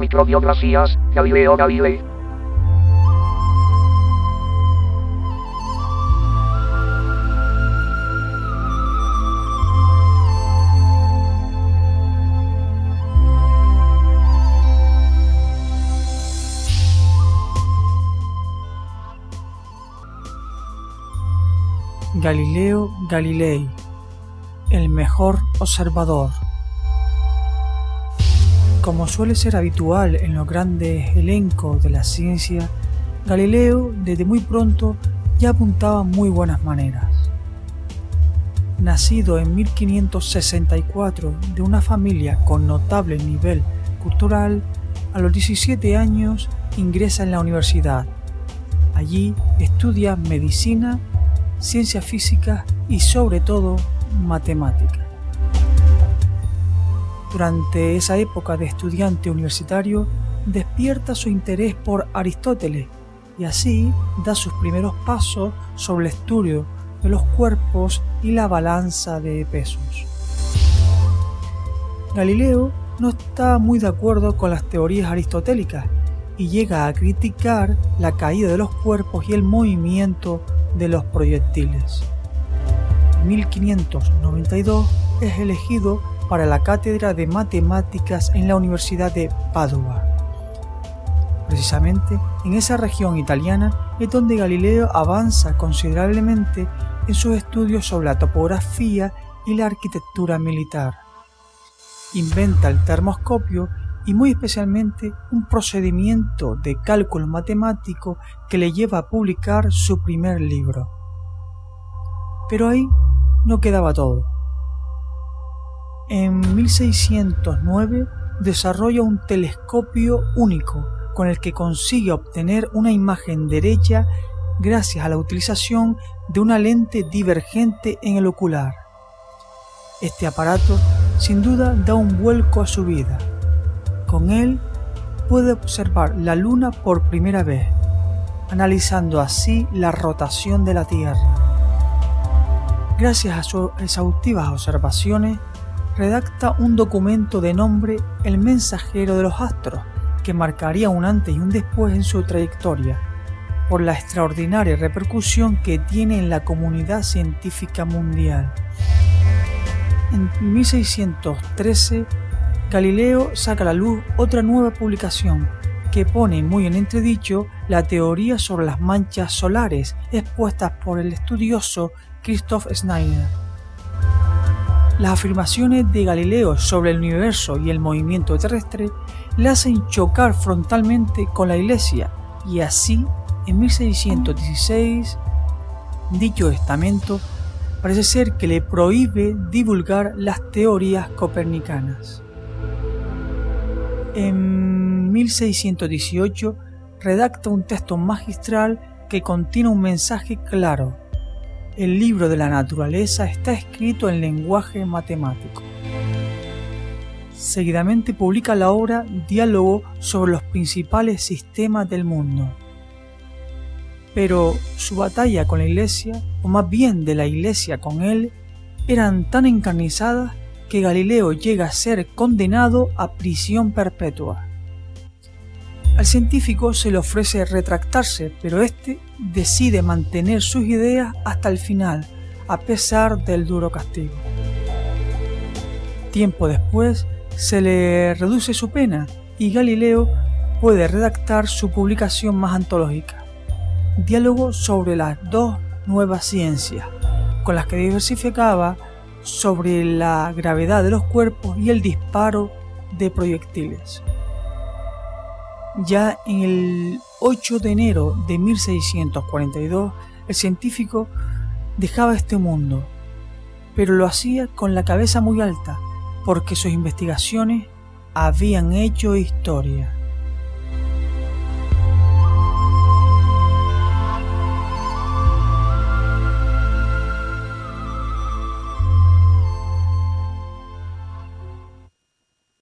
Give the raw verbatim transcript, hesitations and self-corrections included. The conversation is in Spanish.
Microbiografías, Galileo Galilei. Galileo Galilei, el mejor observador. Como suele ser habitual en los grandes elencos de la ciencia, Galileo desde muy pronto ya apuntaba muy buenas maneras. Nacido en mil quinientos sesenta y cuatro de una familia con notable nivel cultural, a los diecisiete años ingresa en la universidad. Allí estudia medicina, ciencia física y sobre todo matemática. Durante esa época de estudiante universitario despierta su interés por Aristóteles y así da sus primeros pasos sobre el estudio de los cuerpos y la balanza de pesos. Galileo no está muy de acuerdo con las teorías aristotélicas y llega a criticar la caída de los cuerpos y el movimiento de los proyectiles. En mil quinientos noventa y dos es elegido para la cátedra de matemáticas en la Universidad de Padua. Precisamente en esa región italiana es donde Galileo avanza considerablemente en sus estudios sobre la topografía y la arquitectura militar. Inventa el termoscopio y muy especialmente un procedimiento de cálculo matemático que le lleva a publicar su primer libro. Pero ahí no quedaba todo. En mil seiscientos nueve desarrolla un telescopio único con el que consigue obtener una imagen derecha gracias a la utilización de una lente divergente en el ocular. Este aparato sin duda da un vuelco a su vida. Con él puede observar la Luna por primera vez, analizando así la rotación de la Tierra. Gracias a sus exhaustivas observaciones, redacta un documento de nombre El Mensajero de los Astros, que marcaría un antes y un después en su trayectoria, por la extraordinaria repercusión que tiene en la comunidad científica mundial. En mil seiscientos trece, Galileo saca a la luz otra nueva publicación que pone muy en entredicho la teoría sobre las manchas solares expuestas por el estudioso Christoph Schneider. Las afirmaciones de Galileo sobre el universo y el movimiento terrestre le hacen chocar frontalmente con la Iglesia y así, en mil seiscientos dieciséis, dicho estamento parece ser que le prohíbe divulgar las teorías copernicanas. En mil seiscientos dieciocho redacta un texto magistral que contiene un mensaje claro. El libro de la naturaleza está escrito en lenguaje matemático. Seguidamente publica la obra Diálogo sobre los principales sistemas del mundo. Pero su batalla con la Iglesia, o más bien de la Iglesia con él, eran tan encarnizadas que Galileo llega a ser condenado a prisión perpetua. Al científico se le ofrece retractarse, pero este decide mantener sus ideas hasta el final, a pesar del duro castigo. Tiempo después se le reduce su pena y Galileo puede redactar su publicación más antológica, Diálogo sobre las dos nuevas ciencias, con las que diversificaba sobre la gravedad de los cuerpos y el disparo de proyectiles. Ya en el ocho de enero de mil seiscientos cuarenta y dos, el científico dejaba este mundo, pero lo hacía con la cabeza muy alta, porque sus investigaciones habían hecho historia.